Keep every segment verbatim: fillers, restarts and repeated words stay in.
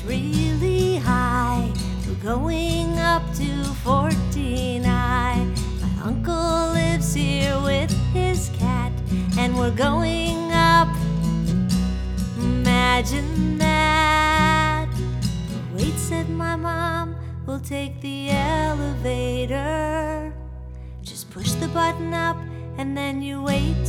really high. We're going up to fourteen I. My uncle lives here with his cat, and we're going up. Imagine that. But wait, said my mom, we'll take the elevator. Just push the button up and then you wait.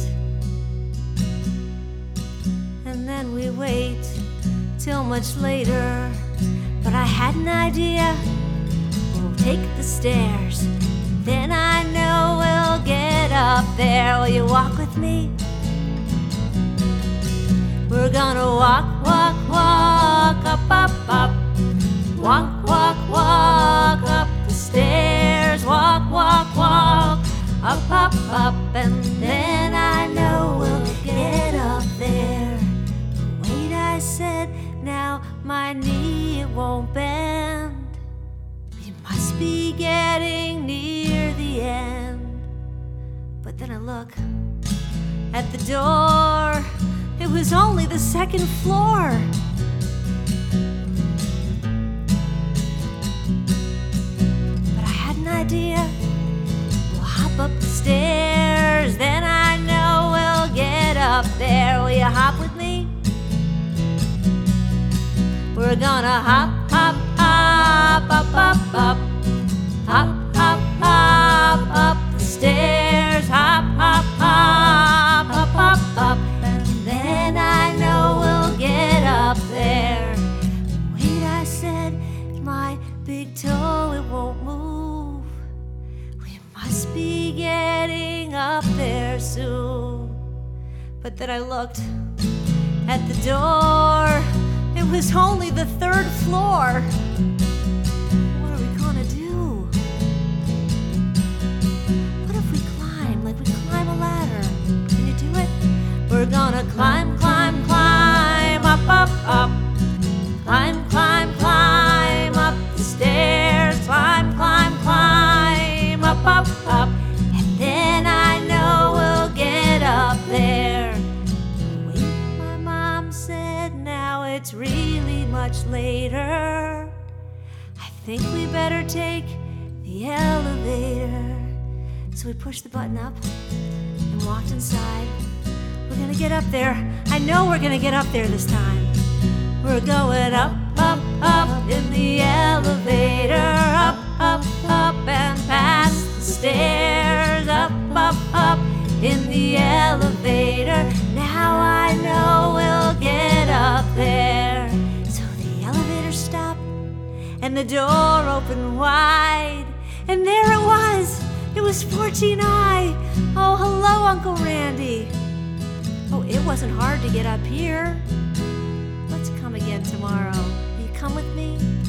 And then we wait till much later. But I had an idea. We'll take the stairs, then I know we'll get up there. Will you walk with me? We're gonna walk, walk, walk, up, up, up. Walk, walk, walk, up the stairs. Walk, walk, walk, up, up, up. And then I know we'll get up there. But wait, I said, now my knee, it won't bend. We must be getting near the end. But then I look at the door. It was only the second floor. But I had an idea. We'll hop up the stairs, then I know we'll get up there. Will you hop with me? We're gonna hop, hop, hop, up, up, up. Hop, hop, hop, up the stairs. Hop, hop, hop, up, up, up. And then I know we'll get up there. Wait, I said, my big toe, it won't move. We must be getting up there soon. But then I looked at the door. It was only the third floor. What are we gonna do? What if we climb, like we climb a ladder? Can you do it? We're gonna climb, climb, climb, up, up, up. Climb, climb, climb, up the stairs. Climb, climb, climb, up, up, up. And then I know we'll get up there. Wait, my mom said, now it's really much later. I think we better take the elevator. So we pushed the button up and walked inside. We're gonna get up there. I know we're gonna get up there this time. We're going up, up, up in the elevator. Up, up, up and past the stairs. Up, up, up in the elevator. Now I know we'll get up there. So the elevator stopped and the door opened wide. And there it was. It was fourteen I. Oh, hello, Uncle Randy. Oh, it wasn't hard to get up here. Let's come again tomorrow. Will you come with me?